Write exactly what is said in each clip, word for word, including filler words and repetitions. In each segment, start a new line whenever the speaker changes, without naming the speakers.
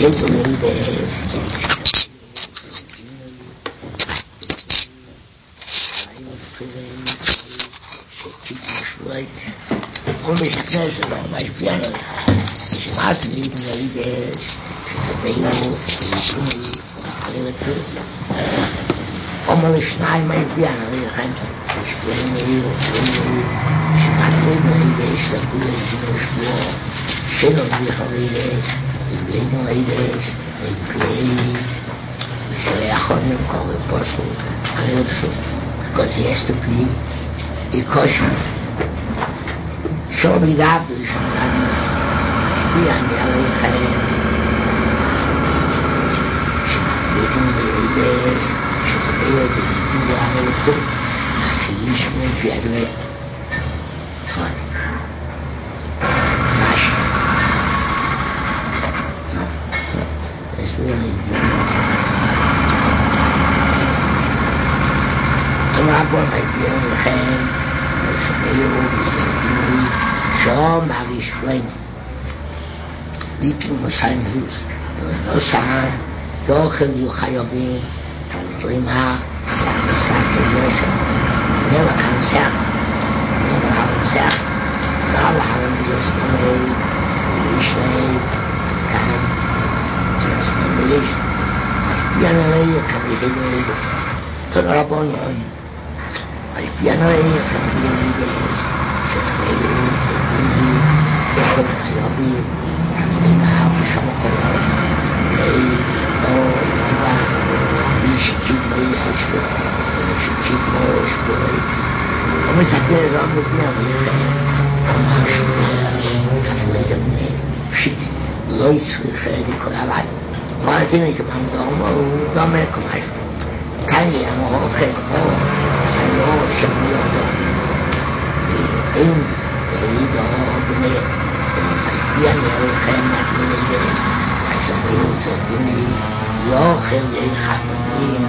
little ladies. Only success in all my piano. Smart meeting ladies. Only snide my piano. Explain me, smart meeting ladies. The village in the swore. Shadow ladies. The bleeding ladies. They played. They are call a bustle. Because he has to be a caution. Show me that vision and be on the other hand. She has making the ladies, she can be able to do well with it. She is more piano. Fine. Rush. No, no, that's really good. Come up on my piano hand. So they always say to me, Shaw Marish Flame. Little Mosheim Vus. There was no sound. Yochel Yuchayovim. Talbrima. Sachtu Sachtu Yoshem. Never can Sach. Never have Sach. Now have Yosmamei. Yishlei. Kam. Yosmamei. Yanalei. Kamitilis. Tanarabon Yom. Al piano de familias, que traían de dejo de Hayovim, también a Bushamokolo, Lei, No, Yoga, Ishikid Moiseshvil, Ishikid Moiseshvil. Vamos a querer vamos de Aleja, Amashvil, Afroidemne, Shit, Lois, Redi Koralai. Mas tiene que mandar um dome como mais. Kanye am hochhet o sayo shmoyodo in eido bne yan yel khamat ledes ashayu taduni yo khayy khafin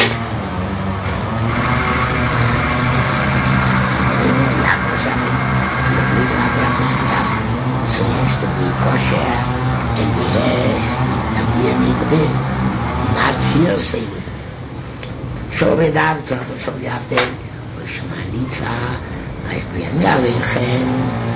in la kosami yo la la kosami so has to be kosher and he has to be an evil not here say it. So we have to, so we have to, we should manage that, I be an alien.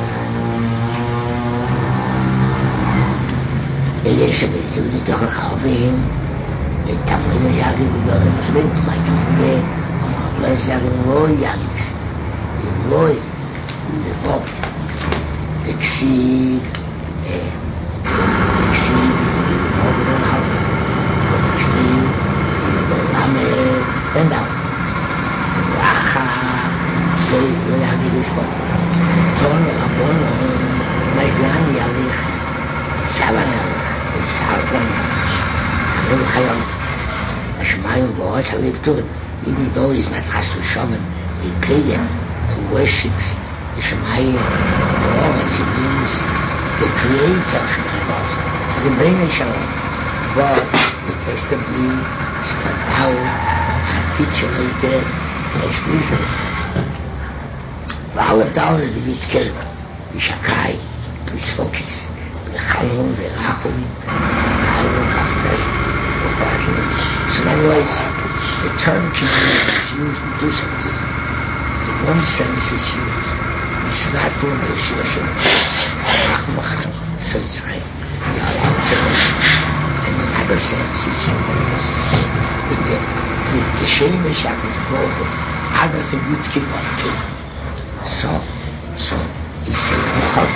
Yes, we do the talk of him. The time we have to go to the swing, my tongue there, I'm blessed having royals. In Roy, we live up. The exceed, the exceed is the over and out. The tree, the lame. And now, Racha, they have this one. Ton Rabono, Majlan Yalich, Savan Yalich, it's Sarkon, Halil Chayom, Shemaim voice, I live to it, even though he's not Chasu Shalom, a pagan who worships the Shemaim, the Oras, he means the creator of Shemaim, the Bnei Shalom, but it has to be spelled out, articulated explicitly. Ba'alav Daled B'Yitkel, B'Shakai, B'Tzfokis, B'Chalon, B'Rachum, B'Alon, B'Chesed, B'Cholatim. So in other words, the term community is used in two senses. In one sense is used, it's not to an Yeshua, Rachum Acham, so it's Chay, the Alam Terem. And in another sense is used in the the the shame is shackles broken other thing which keep off too. So so he said Muhav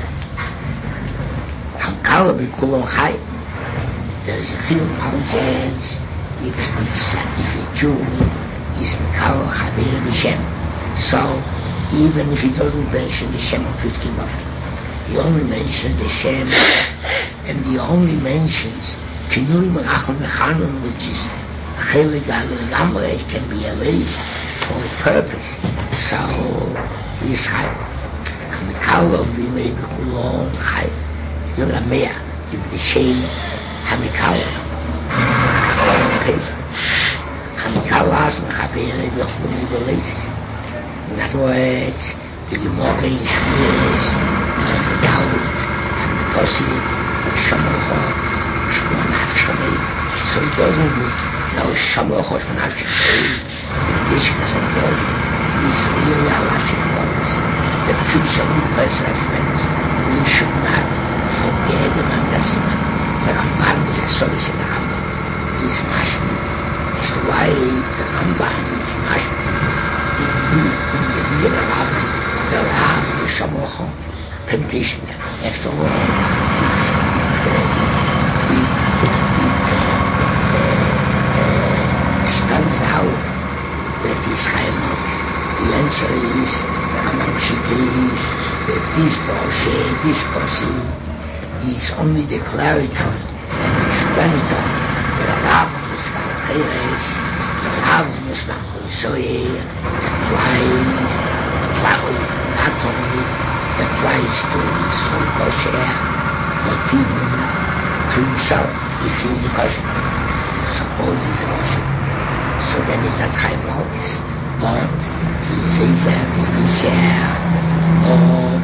Hamkala Bikulon Chai. There's a few mountains if if if a Jew is Mikal Chaver B'Shem. So even if he doesn't mention the Shem of fifteen after, he only mentions the Shem and he only mentions Kinui Merachon Mechanon, which is Chelik Gamre can be erased for a purpose. So he's Chai. Hamikalo v'imei b'kulon Chai. Yoramea, if the shame Hamikalo. Chachon Pet. Hamikalo as mechavere b'chuloni b'leisis. In other words, the Gemara in Shmuel, Daud, and the Posik, Yishamolcha, Yishma Nafshami. So it doesn't mean no Shamochos Nafshami. The Tishkas and Boy is really a Nafshami focus. The future Mikvah's reference. We should not forget the investment. The Ramban is a solace in the Rambam. Is Mashmit. As to why the Ramban is Mashmit in, in the Mir Rambam. The Rav, the Shamocho, petition. After all, it is it, it, it, it uh, uh, uh, spells out that is Chaimot. The answer is, the Rambam Shita is, that this Droshe, this Posi, is only declaratory and explanatory. The Rav of Miskal Cheresh, the Rav of Miskal Chosoyer, applies, applies, not only applies to his own kosher, but even to himself, if he is a kosher. Suppose he's a kosher. So then he's not Chaim Malkus, but he is even the Yisrael of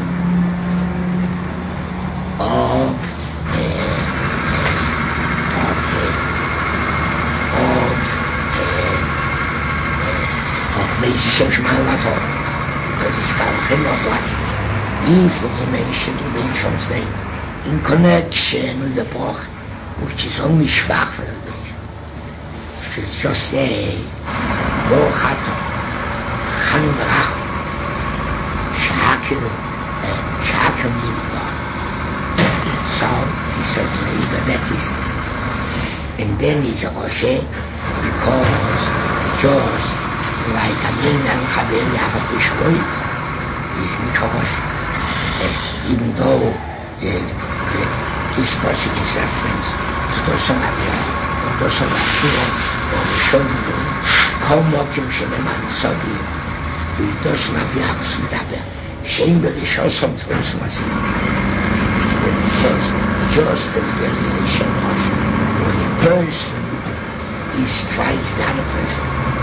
of uh, of uh, of uh, of Mesi Shem Shemayim Latorah, because it's got a thing of logic. If he mentioned the Benishon's name in connection with the Broch, which is only Shvach for the Benishon, if it's just say Bo Chato Chanun Rachum Shahakil Shahakil Nivva, so he certainly even that is, and then he's a Roshe, because just like a man and Chaver Yavad Bishloik is Nikosh, even though the, the, this passage is reference to Dosam Avia, or Dosam Avia, or the Shomru, Kol Mokim Sheneman Sobi, with Dosam Avia Kusum Daber, Shem Berishosam Tzvosam Asid. Because just as there is a Shemosh, when a person he strikes the other person,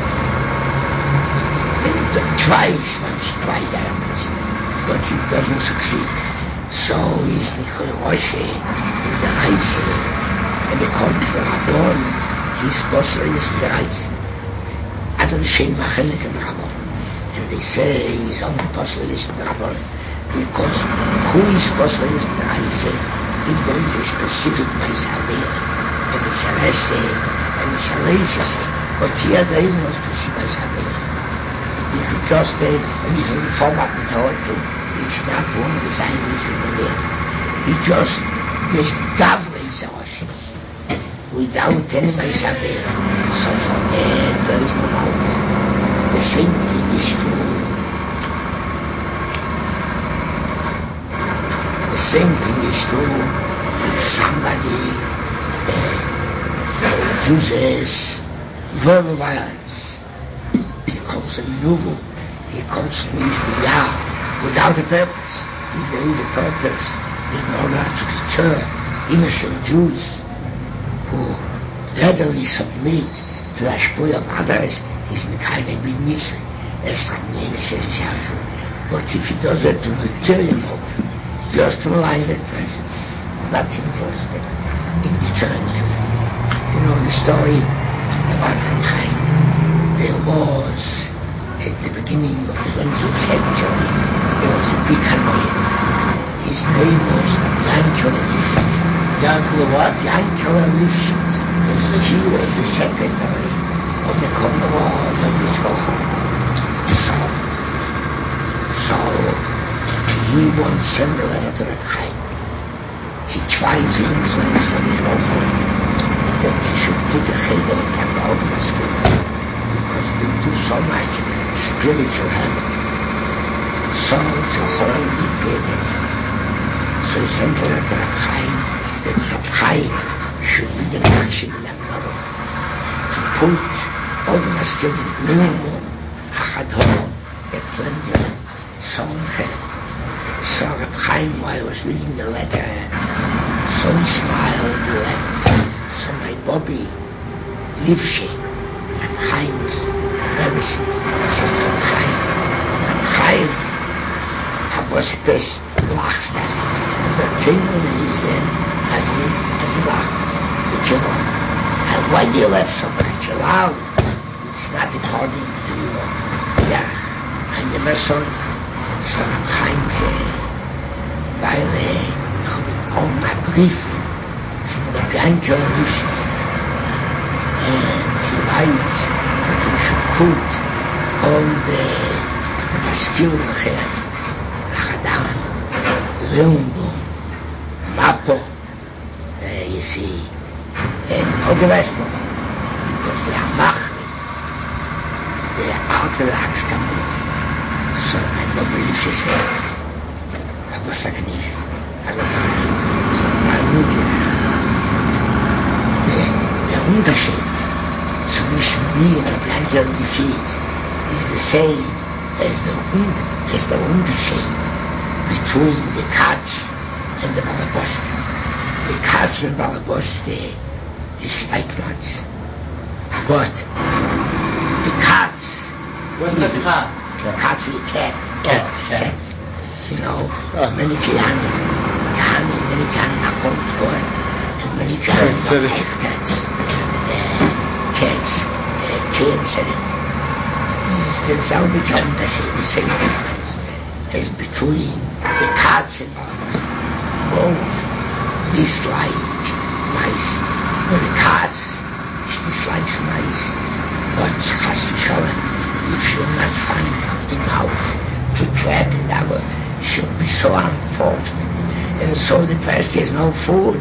and tries to strike the other person, but he doesn't succeed. So he's Nichol Roshe with the Reise, and according to the Ravon, he's Poslenis with the Reise. Adon Shem Machelik and Ravon. And they say he's only Poslenis with the Ravon, because who is Poslenis with the Reise if there is a specific Meisaver, and Misalese, and Misalese, but here there is no specific Meisaver. If it just is, and he's only format in Torah too, it's not one of the same missing in there. He just, the Gavre is Rosh, without any Meisaver. So for that, there is no Malchus. The same thing is true. The same thing is true if somebody uh, uh, uses verbal violence. He calls him Nuvu, he calls him Yah, without a purpose. If there is a purpose, in order to deter innocent Jews who readily submit to the Ashpoy of others, he's Mikhail Big Mitzvah. But if he does it to material motive, just to malign that person, not interested in deterring Jews. You know the story about the time there was, at the beginning of the twentieth century, there was a big Hanoim. His name was Yankele Lifshitz.
Yankele what?
Yankele Lifshitz. He was the secretary of the Commonwealth of Mitzvah. So, so he once sent a letter to Reb Chaim. He tried to influence the Mitzvah that he should put a cheder upon the Old Maskil, because they do so much spiritual harm. So the Choran did pay attention. So he sent a letter to Reb Chaim that Reb Chaim should be the Nachshim in Amnarov to put all the Maskil in minimum Achad Ho, a plenty of so So Reb Chaim, while I was reading the letter, so he smiled, he laughed. So my Bobby Lifshe, Reb Chaim's Rebbetzin, says Reb Chaim, Reb Chaim, was best lachst das. Und der Tränen ist, als sie, als sie lachen. And when you left somebody allowed, it's not according to your derech. And the Messiah, so Chaim say, weil ich habe bekommen einen Brief von der Bianca Lucius. And he writes that we should put all the, the masculine hair, Achadan, Leonbom, Mapo, uh, you see, and all the rest of them, because they are machri, they are Orthodox community. So I don't believe she said, I was like an issue. I don't know. So I need to the, the Unterschied zwischen mir und Bianca Lucius is the same as the, as the Unterschied between the Katz and the Balabosti. The Katz and Balabosti dislike much. But the Katz...
What's the Katz?
Katz is a cat.
Cat.
Cat. You know, many Kihani. Kihani, many Kihani are called God. And many Kihani are like cats. Cats. Cats. Is the Zalbich Unterschied, the same difference as between the Katz and Balabost. Both dislike mice. But the Katz dislikes mice. But Chas V'Sholem, if you'll not find a mouse to trap in that way, she'll be so unfortunate. And so the first has no food.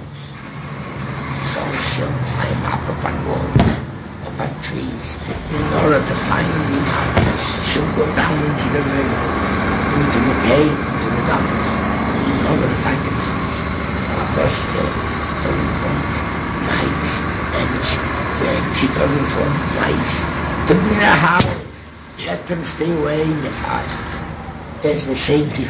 So she'll climb up upon walls, upon trees, in order to find the mouse. She'll go down into the river, into the cave, into the dumps, in order to find the mouse. Of course, they don't want mice, and she, and she doesn't want mice to be in her house. Let them stay away in the forest. There's the same thing.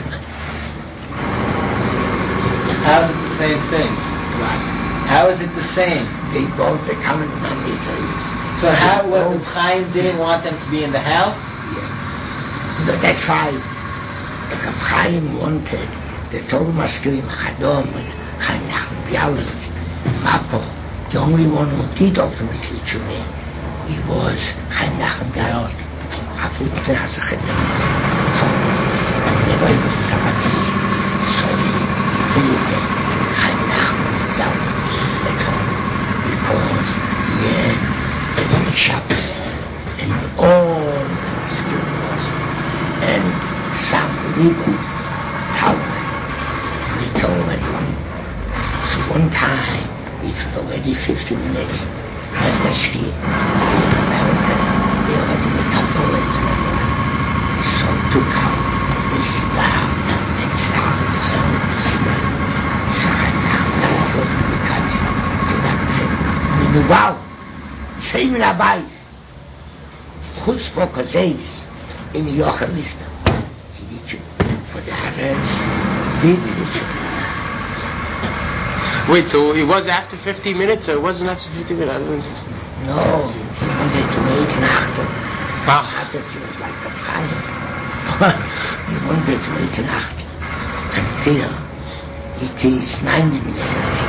How is it the same thing?
What?
How is it the same?
They both, the common denominator is...
So how, what, if Chaim didn't want them to be in the house?
Yeah. But that's right. If Chaim wanted, the told Maskirim, Chadom, and Chaim Nachman Bialik, Mapo, the only one who did ultimately Tshuva, he was Chaim Nachman Bialik. After the Hazachet, never he was Tarabi, so he visited Chaim Nachman Bialik at home, because he had a big Shabbos, and all the Maskirim was, and some legal talent, little and long. So one time, it was already fifty minutes after Shkia in America, they already made a bullet in my life. So took out a cigar and started to smoke the cigar. So I Nachman was in the couch. So that was it. Minuval, say me nabai, chutzpah kozeis, in Yochel Lisbon. He did you. But the others didn't did you.
Wait, so it was after fifty minutes, or it wasn't after fifty minutes?
No, he wanted to wait nachten.
Ah.
After it was like a fire. But he wanted to wait nachten until it is ninety minutes after.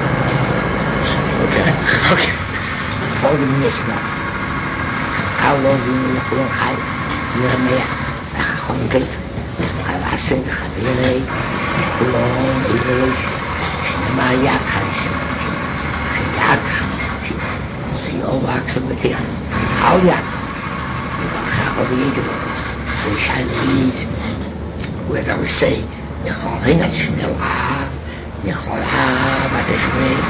Okay, okay.
forty minutes more. How long do you want to chai? You're a mayor. Chachon Peter. Alasin, Chabirei, Kulon, Iberis, Shinema Yak, Hashem, Chayak, Sie all wachsen mit ihr. All Yak. Chachon Peter. So Shali is, whether we say, Nechol Hin at Shmel Av, Nechol Av at Shmel.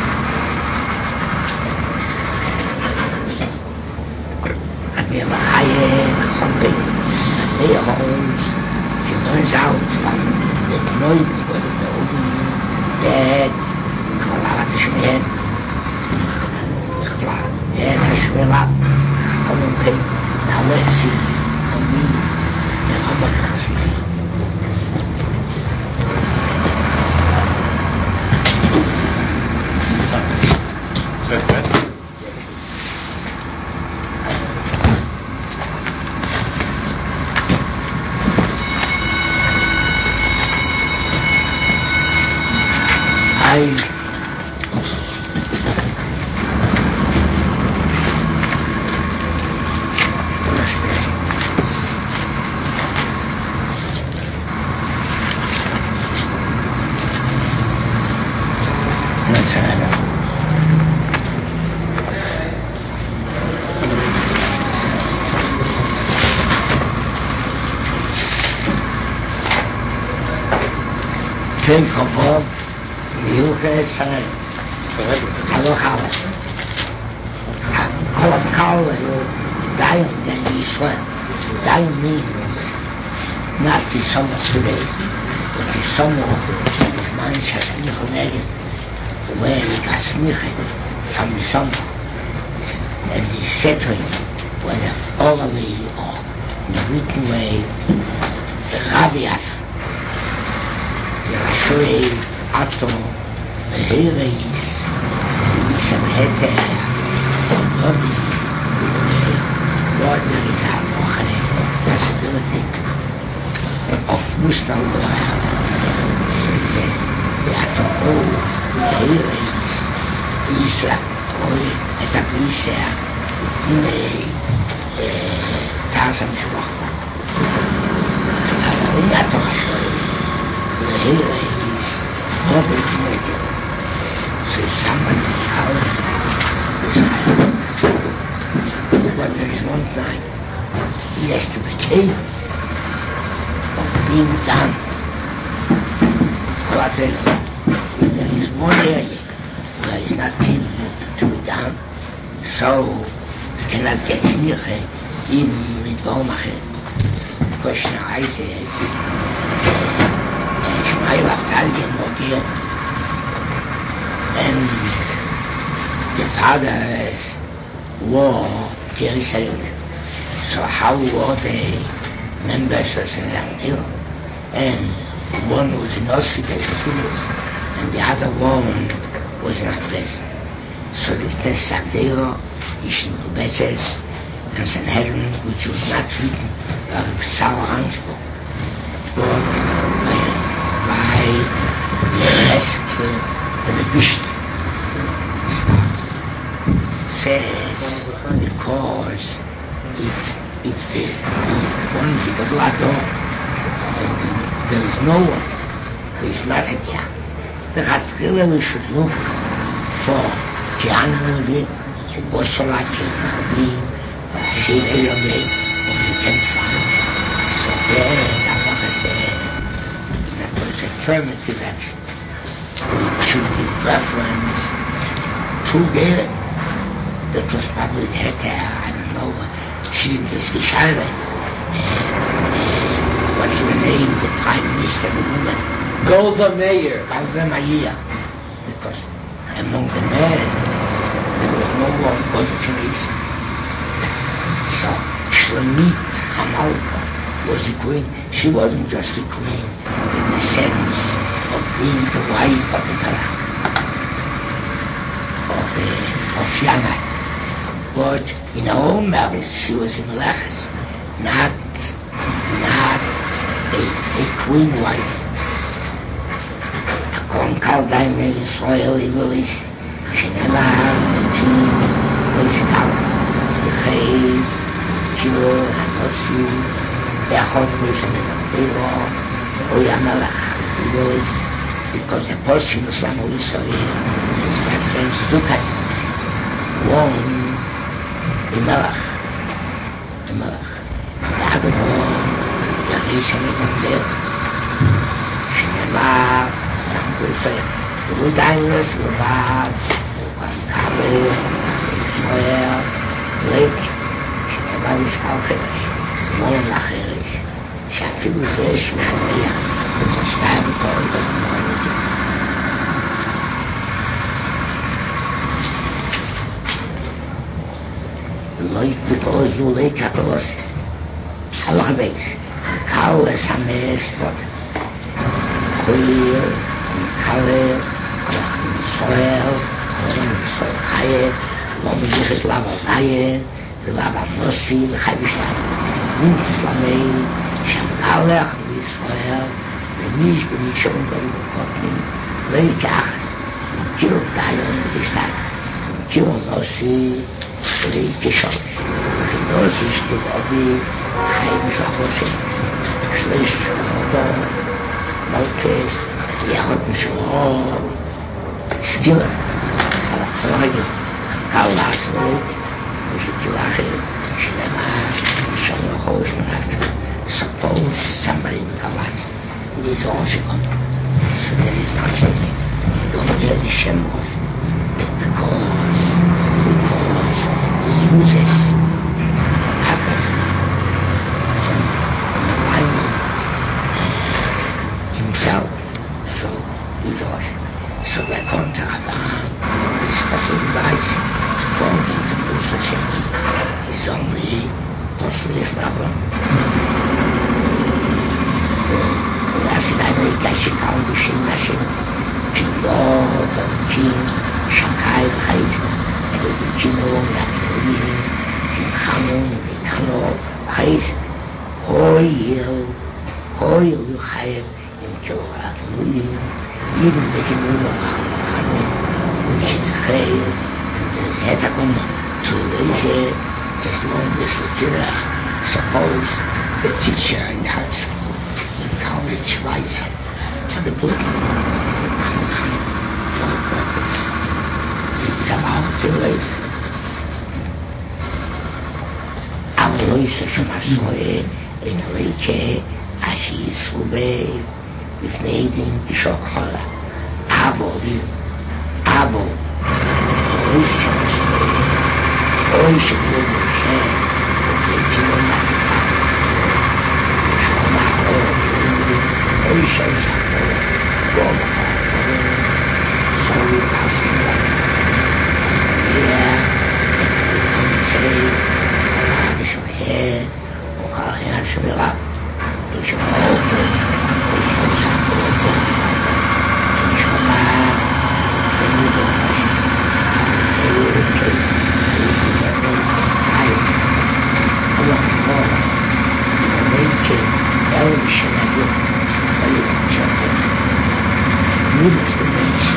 Amir Machayim, Chachon Peter. He holds, he learns out from the Pnoi we got in the oven that Chalavat Shmehem and Hashmelah Cholon Pei. Now let's see and read the Rambam Chatzmei. Yes, he I Pink above, Milke Sarai. Hello, Hello. Kolab Kal, Dayan then Israel. Dayan means not the summer today, but the summer is man Shasmich Neged, where he got Smiche from the summer. And the settling, whether orally or in a written way, the Rabiat, the Rashrei, Ato, the Hereis, the Yisem Heter, or Nodi, what there is a possibility of Musta Loach. So the Ato, the Hereis, Isra, or Eta Brisa, the Dine, Tarzan Shwach. And the Ato, the Hereis, nobody can make it. So if somebody's calling this high, but there is one time he has to be capable of being done. If there is one area where he is not capable to be done, so he cannot get smiche even with Volmacher. The question I say is, Shemaim Avtalgen Mogir, and the father war Jerusalem. So how were the members of Saint Hill? And one was in Auschwitz, and the other one was in Abres. So the test Savdero, Ishnu Betzes, and Sanhedrin, which was not written of Sarah Ansbro, but by the rescue of the Bishop. Says because it's if the if one is a lado and the, there is no one, there is not a guy. The Chatzchila we should look for Kian Levi, the Bosolaki, the Shida Yomei, or we can find. So there, the Halacha says that was affirmative action. We should give preference to the that was probably Heter, I don't know, she didn't just Gescheider. Uh, uh, what's her name, the Prime Minister, the woman?
Golda Meir.
Golda Meir. Because among the men, there was no one but Jews. So, Shlomit Hamalka was a queen. She wasn't just a queen in the sense of being the wife of the Melech, of, uh, of Yana. But in her own marriage, she was a Melechus, not, not a, a queen wife. Kon Kaldaim Yisrael Ibelis, Shenema, Ki, Oiskal, Yechei, Kibur, Hanosi, Echot, Oishamet, Ero, Oya Melech, Ibelis, because the Poskim of Slam Yisrael is reference to categories. One, the Melech, the Melech. The other one, the Reisha Megamler, Shenema, Salam Yisrael. The Wood Daimless, Levad, Elkwan Kabel, Israel, Lake, Shenema Liskal Cheresh, Molen Lacheresh, שאפילו זה שהוא שומע, ומצטער בתור את הדברים. Like because you like us, Halacha Beis, Kal Esames Bod, Choyir, Mikale, Kolach Yisrael, Kolach Yisrael Chayev, Lo Meyichet Lava Vayen, Velava Mosi, V'Chavishtan. Nimmt es Lameid, Shem Kalach Yisrael, V'nish B'nish Ungal Kotten, Leik Achas, Kil Dayon V'Ishtan, Kil Mosi, Leik Shosh, Chinos Ish Kil Aviv, Chaim Shaboshet, Shlish Shabodon, Malkes, Yachot Mishon, Stiller, Ragim, Kal Lasmeid, Mishikilachim, Shinema, Yishon Lachosh Manafter. Suppose somebody in Kalas, it is all Shibon. so that is not safe. Don't there's a shemosh because because he uses takas and maligning himself. So he's also so they come to Abraham. He's passing advice according to Musa Shenki. He's only possibly for Abraham. That's it, I know Gashikal, the Shin Nashim, Kiyot, Kim, Shakai, Chais, the Kino, Yatloim, Kim Chanon, Vitano, Chais, Hoyil, Hoyil, Yuchayim, in Kilrat, Luim, even the Kimun of Chanon, which is Chayil, and the Hetakum, to raise it, as long as it's in a, suppose, the teacher in the high school, college writes on the book for a purpose. He's about to raise. Alois Shamasoe in a lake, Ashi Sube, if made in the Shokara. Avo, Avo, Alois Shamasoe, Oi Shakir Moshe, the Kilomatic Pachas, the Shoma, Oy shoy shakol, gom chakol, soy asin, yeah, et say, alad shoy, okar hen shmira, ishmol, ishoy shakol, gom chakol, ishma, eni bosh, hey, okay, it's in the I, along for, in the making, Ellen Shenagis. Needless to mention,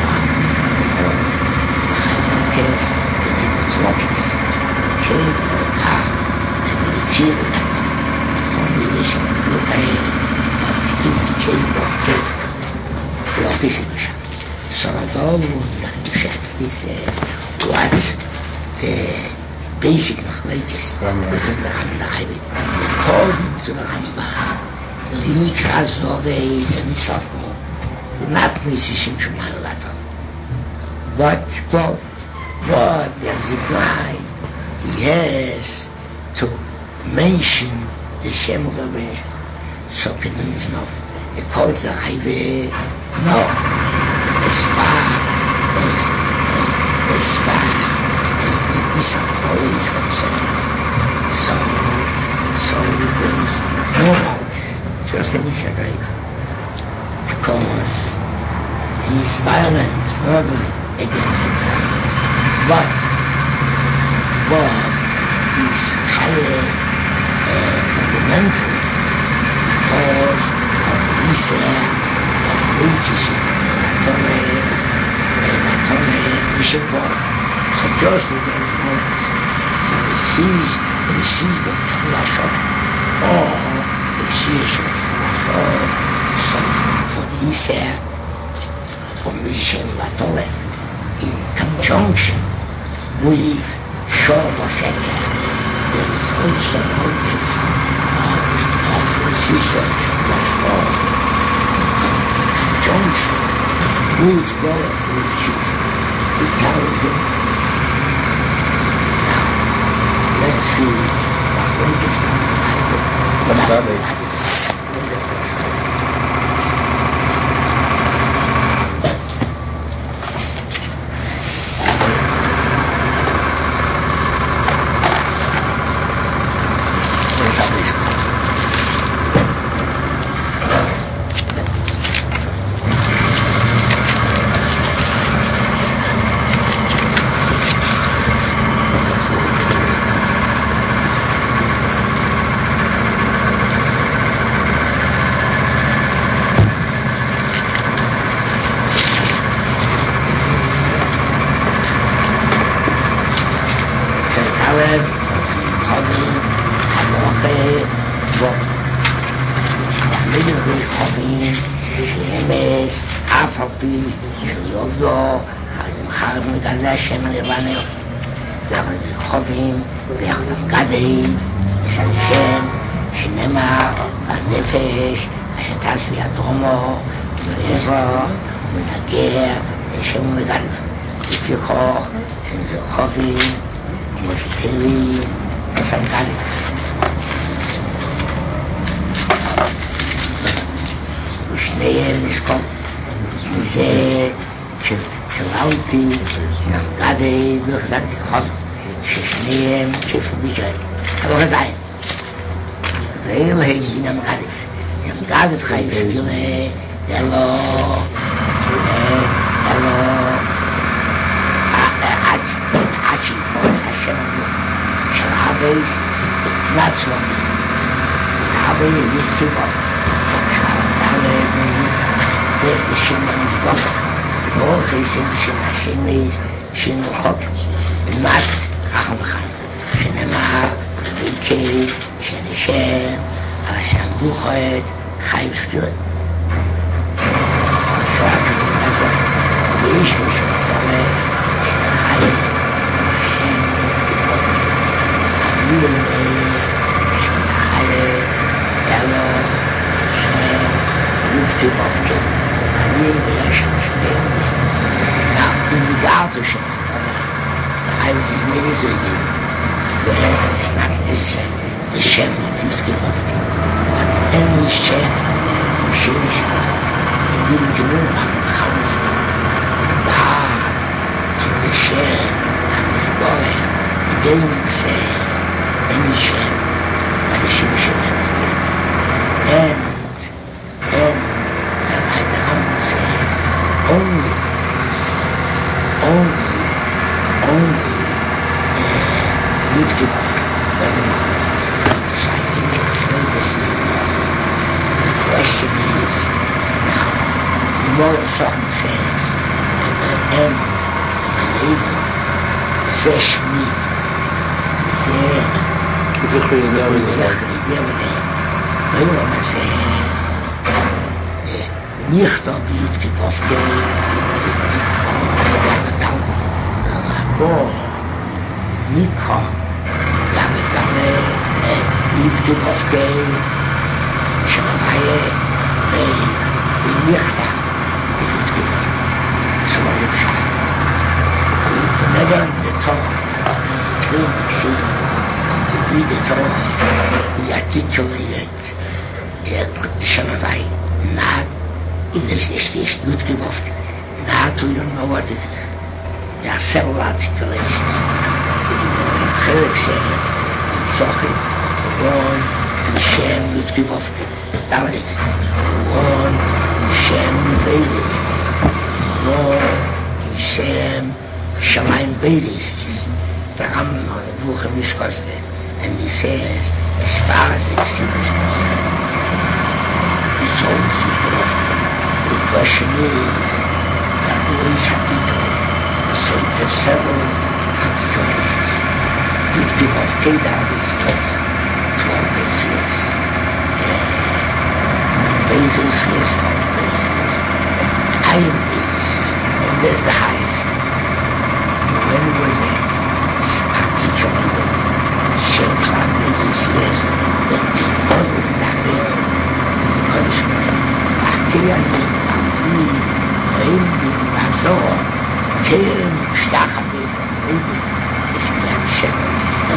the case with its office, Kate Car, and the children, from the issue of the pay of him cake of cake, the office edition. So although the chef is what's the basic machlekes within the Rambam, according to the Rambam, the Nikra Zoge is an Isafmo, not Nisishim Shumayu Latam. But, quote, what does it lie? He has to mention the Shem of the Bench. So can he enough. According to the Ive, no. As far as, as, as far as the Isafmo is concerned. So, so there's no house. Just an Issagai, because he's violent verbally against himself. But, but he's higher uh, fundamentally because of the Issa of Beisishim and Atole and Atole Mishimbo. So just as there is moments when he sees, he sees the Tula Shot, or the Shia so for the Issa of Mishim Latole in conjunction with Shor Mosheker, there is also notice of, of Rosisha Shor in conjunction with God, which is the Calvin. Now, let's see what latest I אף על פי שליוב לו, אז הם חרב מגזה השם הלבנר, אבל חובים ויחדם גדי, יש על שם שנאמר, והנפש שטס לידרומו, מאזרח, מנגר, שם מגל. לפי כוח, שנזר חובים, מושטרים, וסנגלים. ושניהם נזכור. וזה כללתי, נמגדי ולחזנתי חוב, ששניהם כיפו ביקרה. אבל חזיים. ואילו הם נמגדי. נמגדי חיים סטילה, אלו, אלו, עד שיפורס השם המלוך, של אבייס נצלו. אבייס יתחיל אופן. שעלה יש לשם המזבוח. ברוך יסים של השני שנוחוק מת רחם וחיים שנאמר ביקי של השם על השם בוחד חיים ספירת שואף ולעזור ויש משהו מפורש של החיים השם יצקיל אופן המילים של החיים אלו השם יצקיל אופן המילים יש משהו Now, in the Gato show, the Iris is maybe so good. It's not necessarily the Shem of Yitzchak. But any Shem, the Shem is you didn't know about the Chamas. The God, to the Shem, and his boy, the game says, any Shem, but the Shem is and, and, the Rambam says, only only, only uh, Yitzchak doesn't matter. So I think this is, the question is, now, the moral song says, at the end of the lady, זה שמי, זה
זכרי דוד
זכרי דוד ביום הזה נכתוב בי"ק ו"ק רבו ניקח דוד בי"ק ו"ק שמאיה ונכתב בי"ק ו"ק so was it shot whenever in the Torah there's a clear mixing when you read the Torah we articulate it Shemavai not this is this good gift not we don't know what it is there are several articulations Chelik says Zochim one the Shem good gift Dalit one the Shem Beis one the Shem Shalayim Beis the Rambam on the Buchem discussed it and he says as far as the Ksiv discussed it's always equal. The question is that the way it's articulated. So it has several articulations. Each people of Kedar bases, twelve bases, bases is four bases, iron bases, and there's the highest. When was it articulated? Shem Shlan bases is that the honor in that bill the punishment. Akiyani, Akli, Reimdi, Bazor, Kem, Shtachabim, Reimdi, if you had Shemet.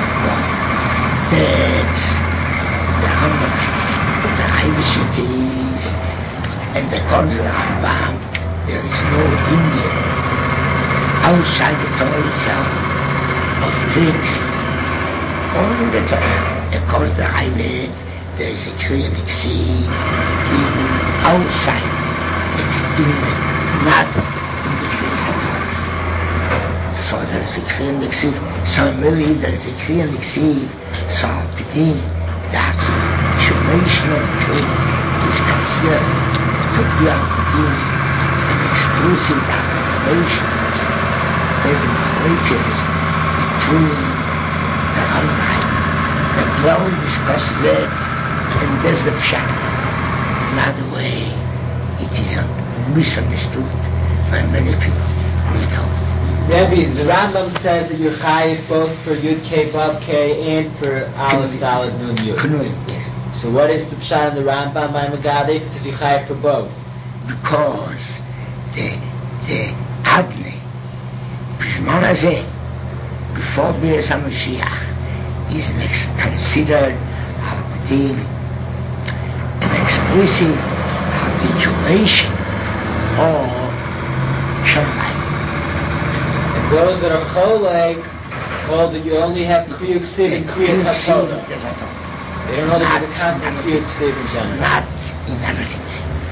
That's the Rambam Shit, the Irish Shit is, and according to the Rambam, there is no Indian outside the Torah itself of drinks. Only the Torah. According to the Irish, there is a Korean sea in outside in the, not in the Kriyas HaTorah. So there is a Korean sea. So maybe there is a Korean sea. So Pidin, that formation of the Korean is considered to be a Pidin, an exclusive that relations, there's relations between the Rambam and well discussed that. And there's the pshat. Another way, it is misunderstood by many people. We talk.
Rebbe, the Rambam says that you're chayiv both for Yud K Vav K and for Aleph Daled Nun Yud.
Pneuim, yes.
So what is the pshat in the Rambam by Megadef? It says you chayav for both.
Because the the Adne, Bisman Hazeh, before Beis HaMashiach, is an ex- considered an explicit articulation of Shemayim.
And those that are cholek hold that you only have Kriyuk Siv and Kriyas HaTorah. They don't know that there's a concept of Kriyuk Siv in general.
Not in everything.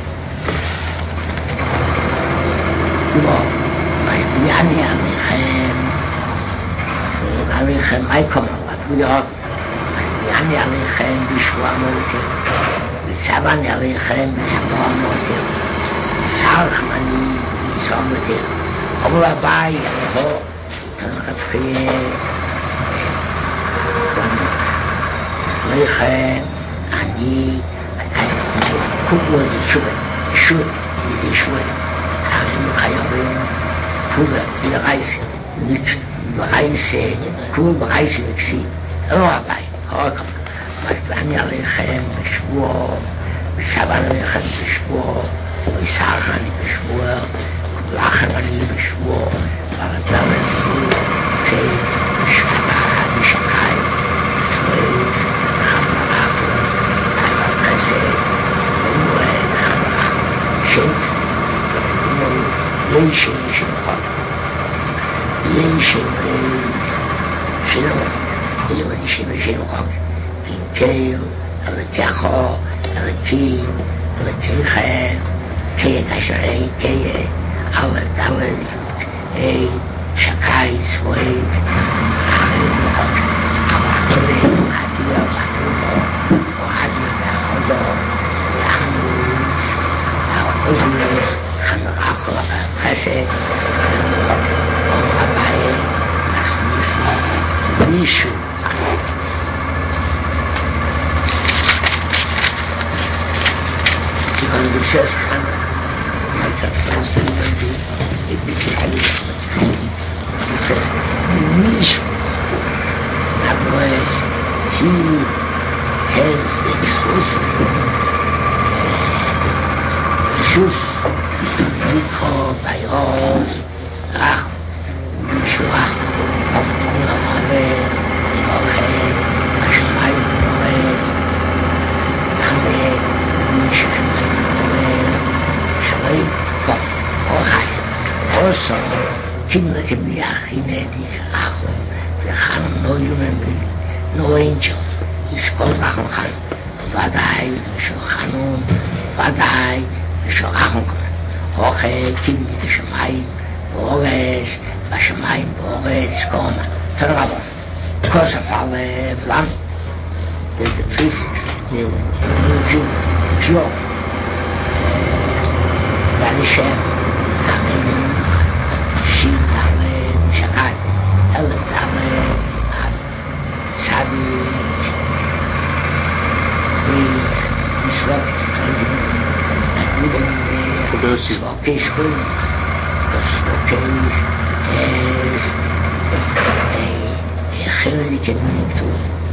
Well, Yani Alechem, Alechem, I come on, what we have, Yani Alechem, Bishua Motim, Bitzavan Alechem, Bitzabah Motim, Sarchmani, Yisrael Motim, Obul Abai, Aleho, Ton Rapfie, Alechem, Ani, Kubo Yishuva, Yishuva, Yishuva, Harim Chayavim, Kuba, Bereich, mit Bereich, Kuba Bereich Lexi, Abai, Hokom, Mashbani Alechem, Bishvua, Bishaban Alechem, Bishvua, Bisachan, Bishvua, Kublachem Ali, Bishvua, Baradalefu, Kei, Shaba, Bishakai, Israel, Chamarachu, Amal Chesed, Lemued, Chamarachu, Shent, Leishin, Shemchot, Leishin, Shemchot, Leishin, Shemchot, Kinkel, Elekecho, Elekim, Elekechem, Kei Kashrei, Kei, Ale, Dale, Ei, Shakai, Svoiz, Achim, Chot, Avakole, Hadia, Vakumo, Ohadia, Vachozo, Yamut, Ozimus, Chamaracho, Chesed, Chot, Abaye, Asmisi, Mishu, because it says Chana, might have first and maybe a bit silent from its hand. It says, the Mishu, in other words, he has the exclusive Rishus, Mikro, Bayos, Rach, Mishu, Rach, Kula, Mare, Yochem, Ashmayim, Torez, Amen, Mishu, Shmayim, Torez, Shalom, Kom, Ochai, also, Kimla, Kimliach, Hinedich, Rachom, V'chanam, no human being, no angel, is called Rachom Chan, Vadai, Shochanun, Vadai, Shochanun, Ochai, Kimli, Shemayim, Bores, Vashemayim, Bores, Koma, Torabon, because of all the Vlam, there's the prefix, Pure, Pure, Radishem, Amen, Shin, Dale, Shakai, Elef, Dale, Sadi, Reis, Misrok, Reis,
Kudosi.
Svoke, Spring, Svoke is a Chilik and meaning to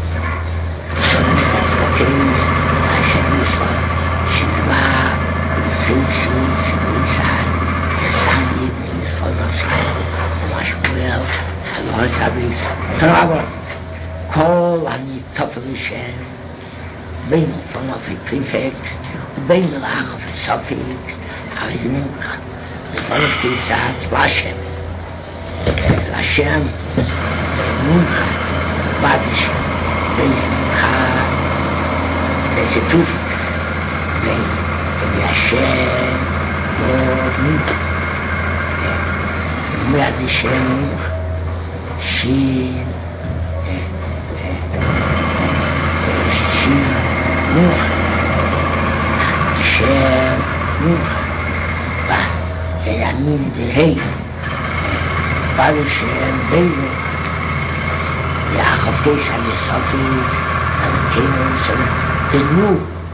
Svoke is Hashem Yisrael, Shinema, Tzitzi, Tzitzi, Yasami, Yisrael, Masrael, Mashmuel, Halot Habis, Torabon, Kol Ani Tofel Shem, בין form of a prefix, ובין לאח of a suffix, הרי זה נמחה. לפעול of כיסת, לשם. לשם, נמחה, בדיש, בין זה נמחה, זה prefix, בין, השם, יוד, נמחה. בדיש, נמחה, שין, שין, נוחה, שם, נוחה, וימין דהי, בעל שם בזה, יחב כיסא לסופית, אלוקינו לסופית, תנו,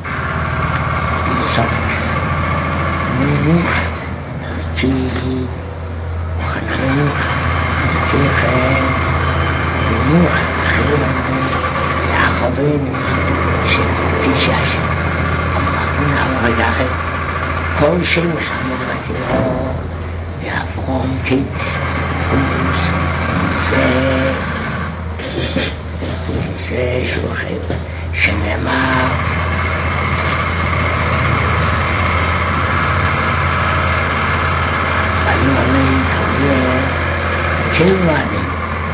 לסופית, נוחה, אלוקי, מוכנה נוחה, אלוקיכם, ונוחה, אחרים, יחבנו, פישש אמרנו על הגחת כל שם סמוך לתיאור יעברום קיד חומוס זה זה שוחד שנאמר באים עלי כזה כמעדים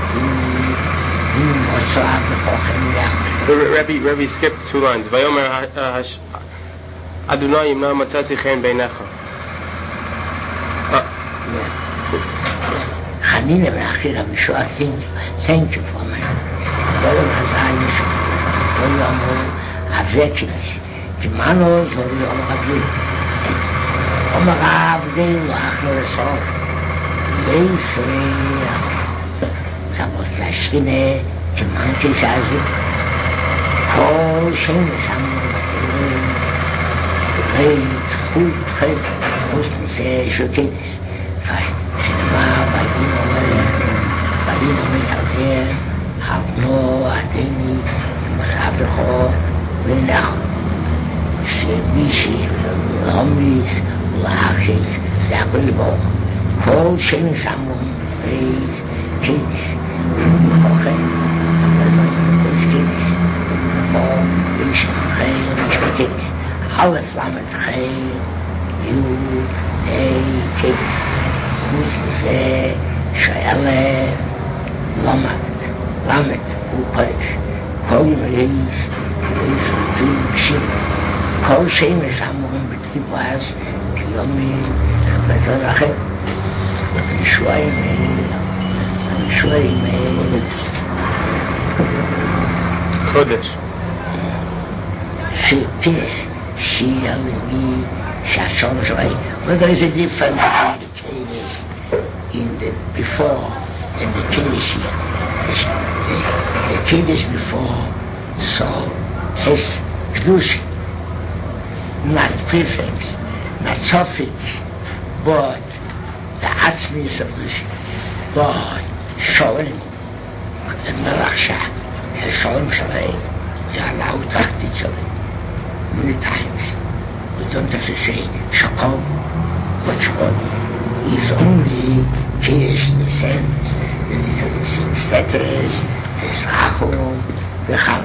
אם מוצא וחוכם יחד
Rebbe, Rebbe skipped two lines. Vayomer Adonai Yimna Matzasi Chen Beinecha.
Chanina Menachir Avishua, thank, thank you for me. Vayomer Hazai Yishua, Vayomer Avekish, Kimano Zori Omer Rabbi, Omer Abdei Lachno Resol, Yisrael, Zavos Tashkine, Kimanki Shazi, כל שם ושמנו בתיאורים, בית, חוט, חט, חוץ מזה של קדש, שנאמר באים אומר, באים אומר תלהם, הבנו עדיני, ומסעב לכו, ונכו, שמישי, רמיס, ולאחיס, זה הכל לבוך, כל שם ושמנו בית, קדש, ובכוכם, ובזרים בית קדש, איש חיר, איש בקדש, אלף למד חיר, יוד, אי, קדש, חוץ מזה שאלף למד, למד הוא קודש, כל ימייס, ימייס וטוי משים, כל שמש אמורים בטיפס, כיומים, בזר אחר, וישוע ימי, וישוע ימי,
קודש.
Shekish, she alimi, shashom shalai. Well, there is a difference between the Kiddush in the before and the Kiddush here. The, the, the Kiddush before, so as Kiddush, not prefix, not suffix, but the atzmis of Kiddush, but shalom, and melachsha, shalom shalai, ya'alau tachtit shalai. Many times we don't have to say Shalom, but Shalom is only Kiddush in the sense that it has the same status as Rachum, Vecham.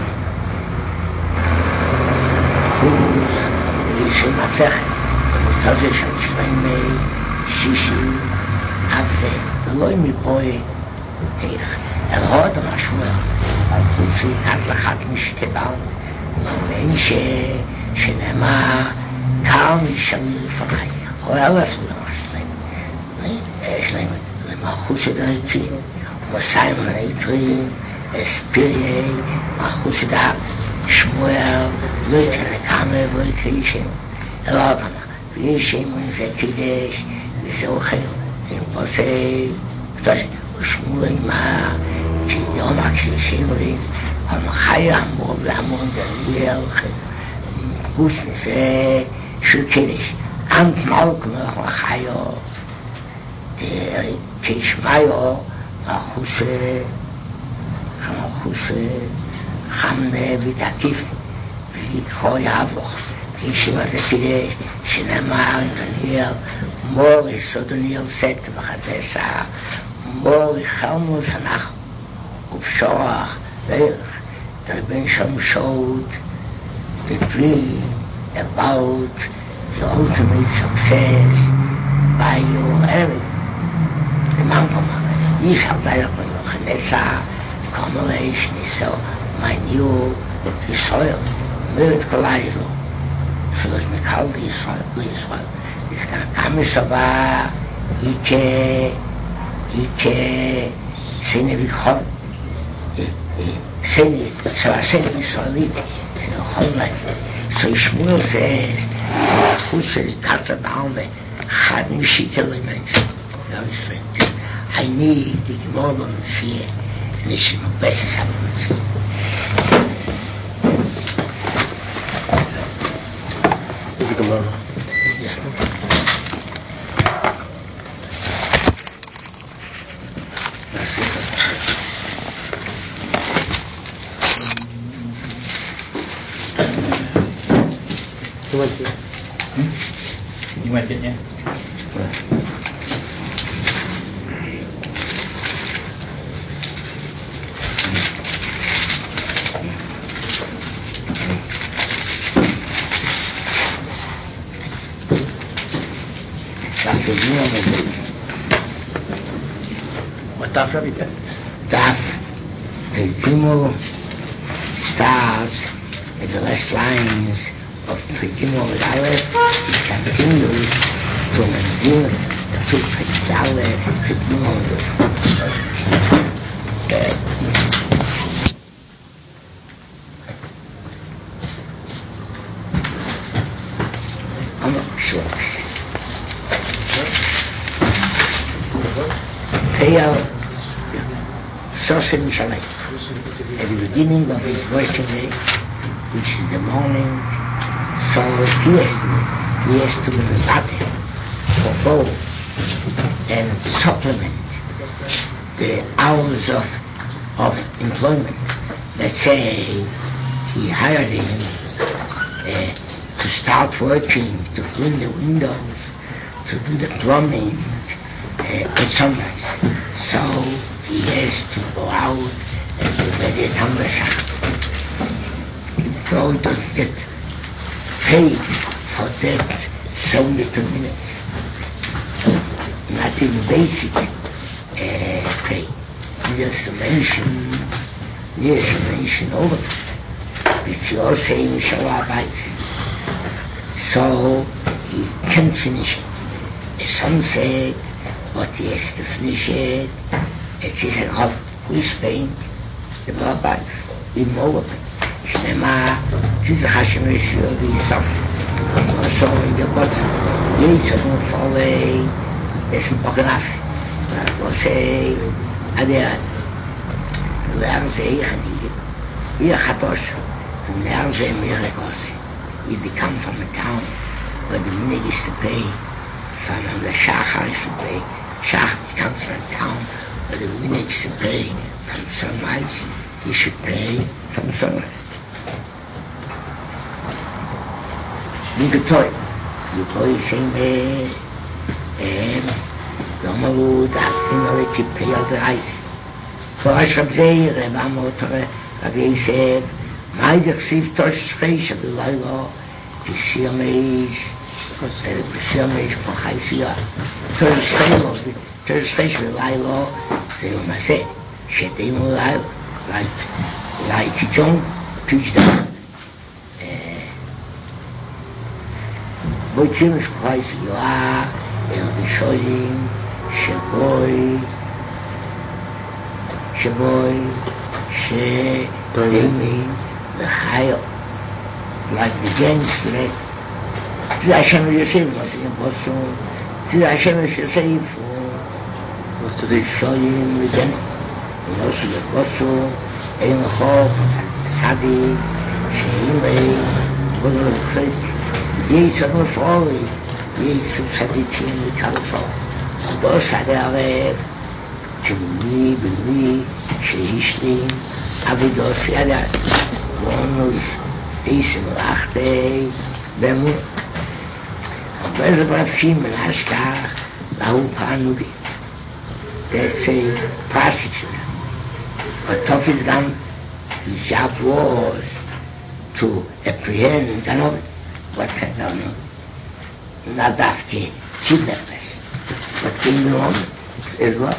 Chuz, Yishem Atzechem, Mutazeh Shal Shleimei, Shishi, Abze, Veloi Mipoi, Heich, Elhod Mashmuel, Al Chutzi Kat Lachat Mishkedal, ואין ש... שנאמר קל משלי לפני הוא אלף להם יש להם למלכות שדריתי ומסיים ליתרים אספיריי מלכות שדה שמואל לא יקרא כמה ולא יקרא שם אלא כמה ויש שם זה קידש וזה אוכל אין פוסי ושמואל מה שידעון הקריא שמרים כל מחיה אמור ואמור דניאל חוץ מזה של קדש אנט מלך מלך מחיו תשמעו מלכוס מלכוס חמנה ותקיף ולקחו יעבוך וישים על הקדש שנאמר דניאל מורי סודניאל סט וחדסה מורי חלמוס אנחנו ובשוח דרך the Ben Shem showed the dream about the ultimate success by your enemy. The Mangoma, Yishal Barakon Yochanesa, Kamalesh, Niso, my new Yisrael, Milit Kolaizo, Shilosh Mikal Yisrael, Yisrael, Yishkan Kamisava, Ike, Ike, Sinevichon, Seni, so I said Israeli, so Shmuel says, who says that's a down there, had me shit elements. Very strange. I need the Gemara Mitzvah, and it should be better than Mitzvah.
Is it Gemara?
Yeah. That's it, that's it.
He went here.
Hmm? You went in, yeah?
Das ist nur mit
What daf Rabbi did?
Daf, the Gimel starts at the last lines of the Gimel with Aleph. It continues to Mendim to Pedale, the Gimel with I'm not sure. Peyal Sosin Shalai. At the beginning of his working day, which is the morning, so he has to, he has to be related for both and supplement the hours of, of employment. Let's say he hired him uh, to start working, to clean the windows, to do the plumbing uh, at sunrise. So he has to go out and be ready at Hamdashah. Though he doesn't get paid for that seventy-two minutes. Not even basic uh, pay. Just to mention, just to mention over. It's your same Shalabite. So he can't finish it. At sunset, but he has to finish it. It is an off. Who is paying? The Shalabite. Even over. Shnema, this is Hashem Yeshua, we suffer. Also in the bottom, yes, I don't fall a, there's some broken off. I go say, Adia, learn say, here Chabosh, learn say, miracles. You become from a town where the minute is to pay, from the Shachar is to pay. Shachar becomes from a town where the minute is to pay from sunrise, you should pay from sunrise. You could tell you boy saying eh eh Domalu that in order to pay out the ice. For I shall say Reba Motor Rabbi said my deceive touch space of the Laila to see a maze to see a maze for Haisia to space to space of the Laila say what I say Shetim Laila like like John teach them Boitim Shkrais Yoah El Bishoyim Sheboy Sheboy She Demi Lechayo like the gangs today. Tzir Hashem Yosef was in Bosu. Tzir Hashem Yosef Bishoyim Lidem Nosu Bosu Ein Lecho Tzadi Sheilei Bodu Chrit Yes, I'm a folly. Yes, it's a bit in the council. Those are the Arab. Kimli, Bili, Shehishlim, Avidos, Yada, Bonus, Isim Lachte, Bemu. And there's a Rafshim and Ashkar, Lahu Panubi. That's a prosecutor. But Tofis Gam, his job was to apprehend Ganov. What can I know? Not after kidnappers, but in the one as well.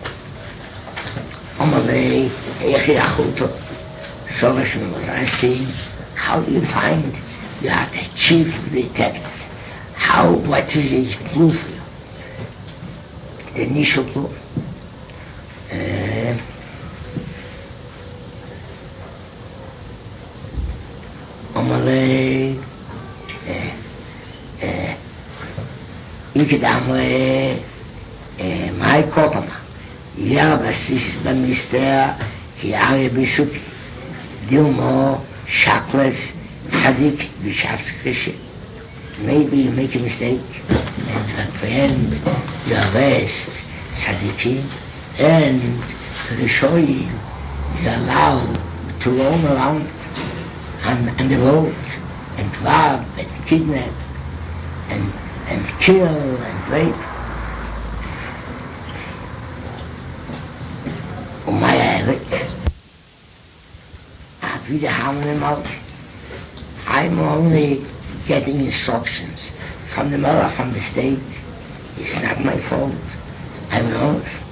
Amalei, Echi Achuto, Soroshin was asking, how do you find you are the chief of the detectives? How, what is his clue for you? The initial clue. Uh, Amalei, ich damals mein Kopf ja was ist beim Mister Kiare Bishuki Dilmo Shakles Sadik Bishavskrish. Maybe you make a mistake and apprehend you arrest Sadiki and to the Shoyim you allow to roam around on, on the road and rob and kidnap and and kill and rape. Und mein Erik hat wieder haben wir mal I'm only getting instructions from the mother from the state. It's not my fault. I know it.